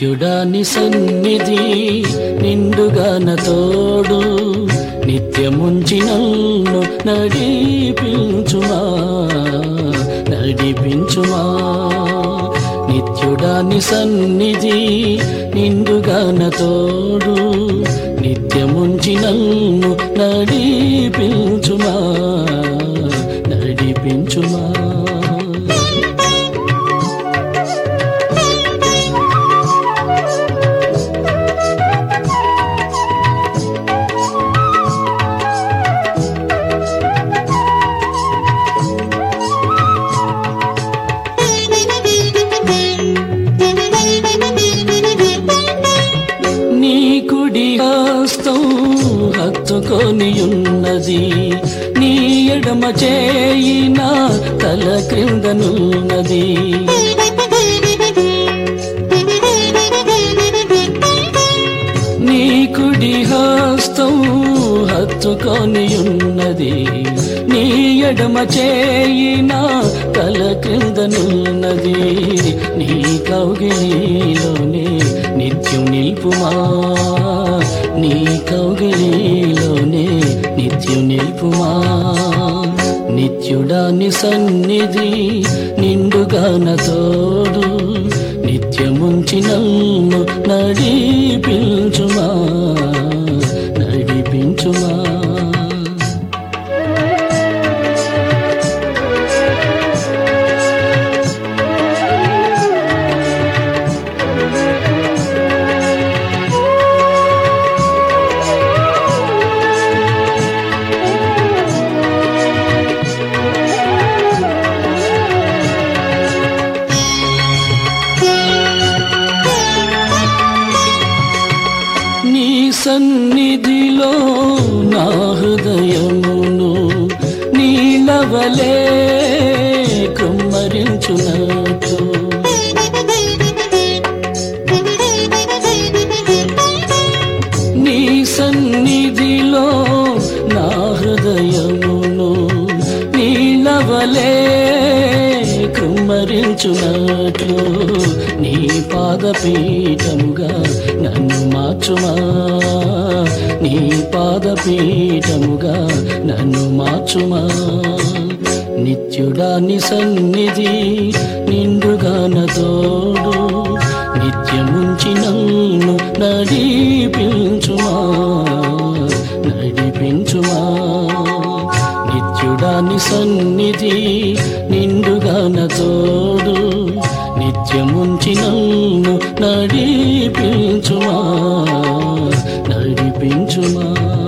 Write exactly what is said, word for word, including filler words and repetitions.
నిత్యుడాని సన్నిధి నిండుగాన తోడు నిత్యముంచి నన్ను నడిపించుమా నడిపించుమా నిత్యుడాని సన్నిధి నిండుగాన తోడు నిత్యముంచి నన్ను నడిపించుమా నడిపించుమా హత్తుకొని ఉన్నది నీ ఎడమ చేయిన తల క్రిందనున్నది నీ కుడి హస్తం హత్తుకొని ఉన్నది నీ ఎడమ చేయిన తల క్రిందనున్నది నీ కౌగిలిలోనే నిత్యం నిల్పుమా నీ కౌగిలిలోనే నిత్యం నిల్పుమా నిత్యుడాని సన్నిధి నిండుగాన తోడు నిత్యముంచి నన్ను నడిపించుమా నడిపించుమా సన్నిధిలో నా హృదయమును నీలవలే కృమ్మరించునట్టు నీ సన్నిధిలో నా హృదయమును నీలవలే కృమ్మరించునట్లు నీ పాదపీఠముగా నన్ను మార్చుమా నీ పాదపీఠముగా నన్ను మార్చుమా నిత్యుడాని సన్నిధి నిండుగాన తోడు నిత్యముంచి నన్ను నడిపించుమా నడిపించుమా నిత్యుడాని సన్నిధి నిండుగాన తోడు నిత్యముంచి నన్ను నడిపించుమా నడిపించుమా